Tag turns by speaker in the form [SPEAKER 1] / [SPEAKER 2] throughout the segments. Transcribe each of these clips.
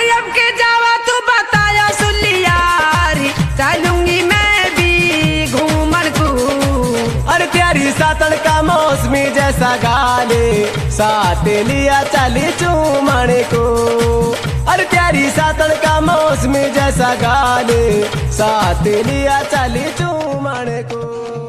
[SPEAKER 1] अब के जावा तू बताया सुलियारी चलूंगी मैं भी घूमन को।
[SPEAKER 2] अरे तेरी सातन का मौसमी जैसा गाले साथ लिया चली चूमन को। अरे तेरी सातन का मौसमी जैसा गाले साथ लिया चली चूमन को।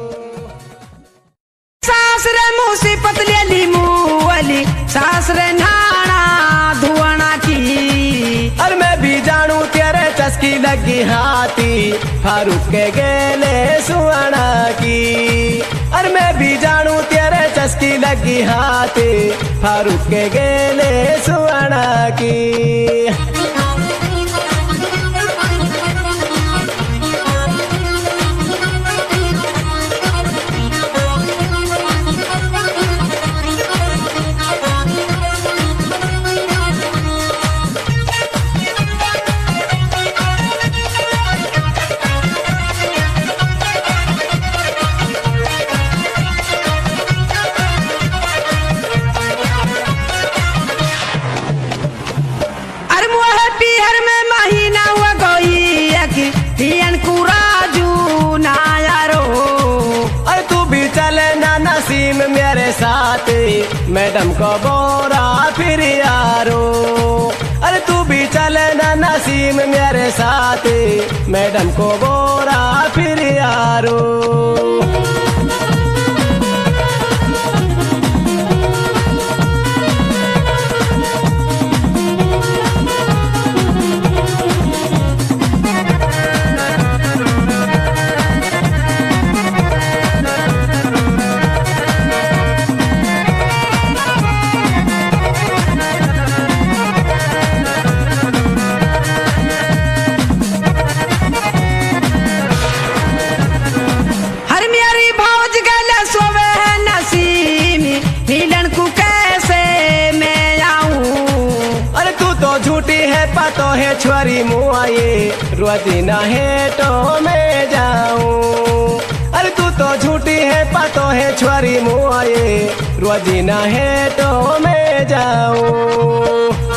[SPEAKER 1] सासरे मुसीबत लेली मुअली सासरे नाना धुआना की।
[SPEAKER 2] अरे मैं भी जानू तेरे चस्की लगी हाथी फारूक के गेले सुहाना की। अरे मैं भी जानू तेरे चस्की लगी हाथी फारूक के गेले सुहाना की। नसीम मेरे साथ मैडम को बोरा फिर यारो। अरे तू भी चले ना नसीम मेरे साथ मैडम को बोरा फिर यारो। तो है छुरी मुआए रोजीना है तो मैं जाऊं। अरे तू तो झूठी है पातो है छुरी मुआए रोजीना है तो मैं जाऊं।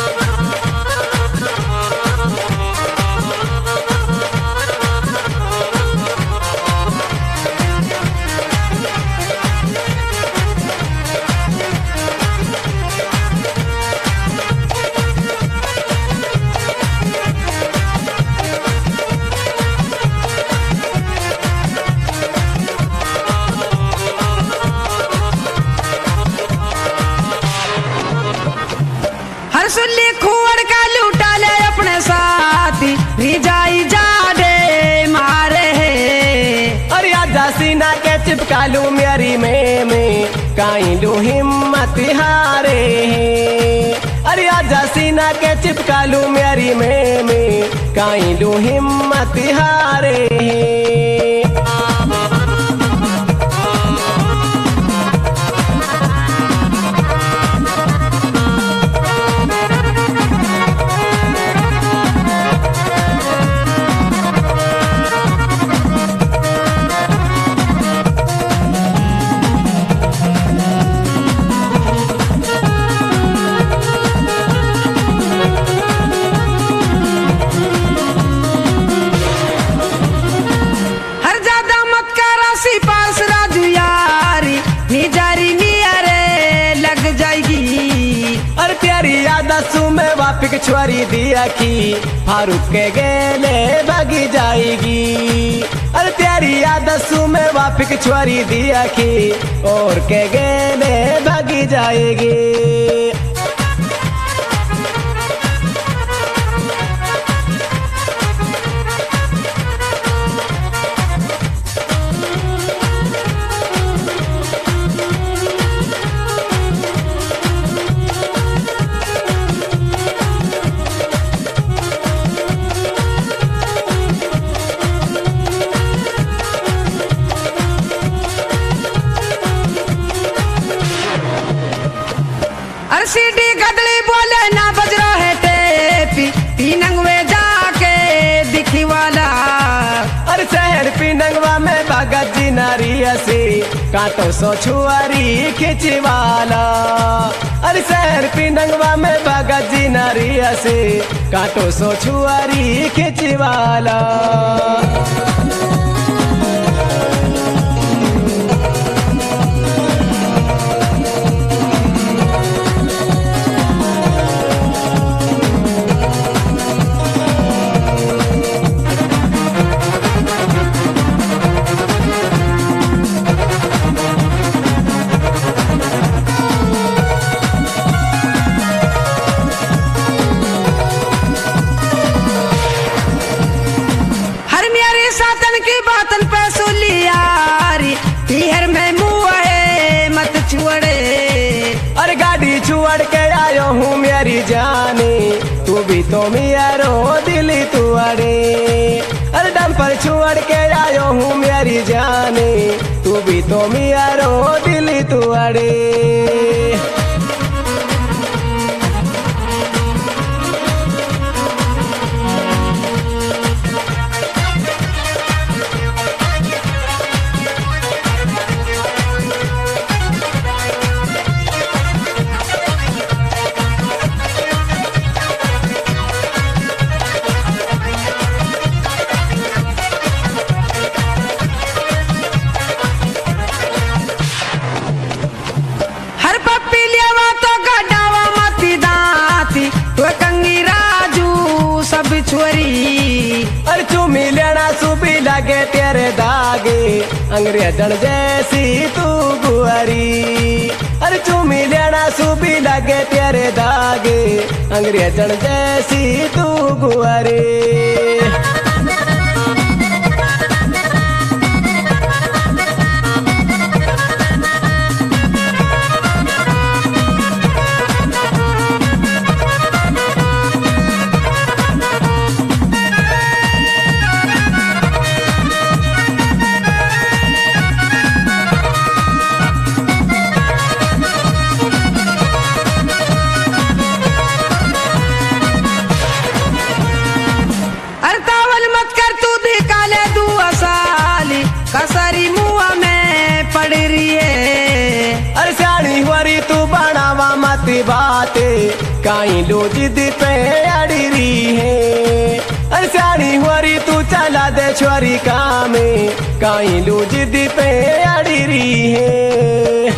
[SPEAKER 1] सुल्ली खुअड़ का लूटा ले अपने साथी रिजाई जा दे मारे है।
[SPEAKER 2] अरे आजा सीना के चिपका लू मेरी में काई लू हिम्मत हारे है। अरे आजा सीना के चिपका लू मेरी में काई लू हिम्मत हारे है। वापिक छुरी दिया की फारूक के गेले भागी जाएगी। अरे तेरी आदसू में वापिक छुरी दिया की और के गेले भागी जाएगी।
[SPEAKER 1] सीढ़ी गदली बोले ना बज रहे टेपी पीनंगवे जाके दिखी वाला।
[SPEAKER 2] अरे शहर पीनंगवा में भगत जी नारी हसी कांटो सो छुआरी खिंचवाला। अरे शहर पिंडंगवा में भगत जी नारिया से कांटो सो छुआरी खिंचवाला।
[SPEAKER 1] सातन की बातन पे सुलियारी पीहर में मुँह है मत छुड़े।
[SPEAKER 2] अरे गाड़ी छुड़ के आयो हूँ मेरी जाने तू भी तो मेरो दिल तू अड़े। अरे डंपर छुड़ के आयो हूँ मेरी जाने तू भी तो मेरो दिल तू अड़े। अरे चुमी लेना सुबी लगे तेरे दागे अंग्रेजन जैसी तू गुआरी। अरे चुमी लेना सुबी लगे तेरे दागे अंग्रेजन जैसी तू गुआरी।
[SPEAKER 1] कसरी मुआ में पड़ रही है।
[SPEAKER 2] अरे सियाणी हुरी तू बनावा मत बाते काई लो जिद पे अड़ी रही है। अरे सियाणी हुरी तू चला दे छोरी कामे काई लो जिद पे अड़ी रही है।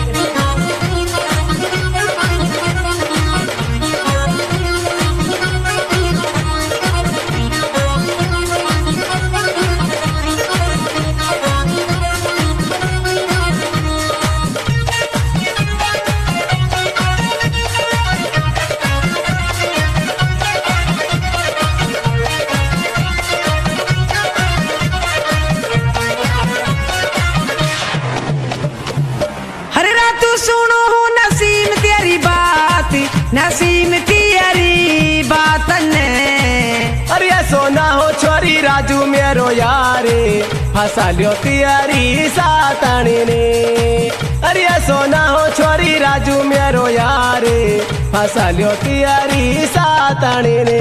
[SPEAKER 1] सुनो नसीम तेरी बात नसीम तेरी बात ने।
[SPEAKER 2] अरे सोना हो छोरी राजू मेरो यारे फंसा लियो तियारी सातणी ने। अरे सोना हो छोरी राजू मेरो यारे फंसा लियो तियारी सातणी ने।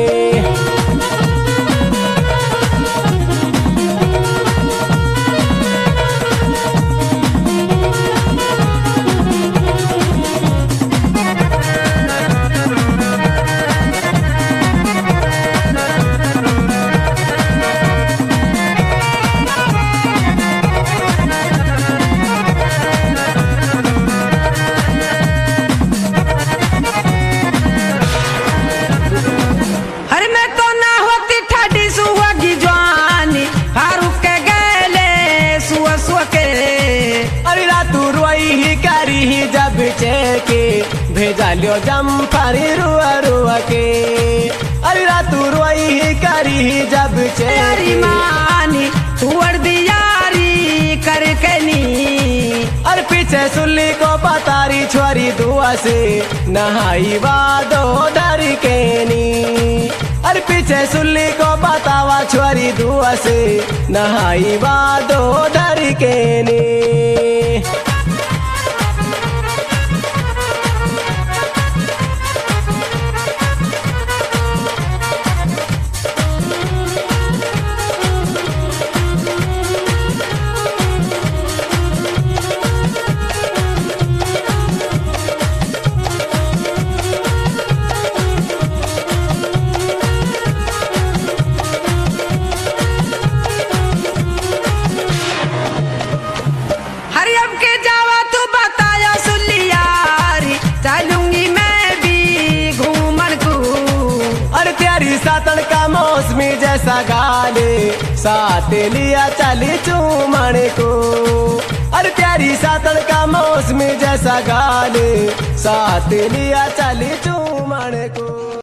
[SPEAKER 2] जब चेके भेजा लियो जम्फारी रुआ रुआ के। अरे रातू रोई ही करी जब चेरी
[SPEAKER 1] मानी तुअर दियारी करकनी।
[SPEAKER 2] और पीछे सुल्ली को पतारी छोरी दुआ से नहाई वादो डर के नी। और पीछे सुल्ली को बतावा छोरी दुआ से नहाई वादो डर के नी। सातन का मौसमी जैसा गाले, साथ लिया चली चूमण को। अरे प्यारी सातन का मौसमी जैसा गाले, साथ लिया चली चूमण को।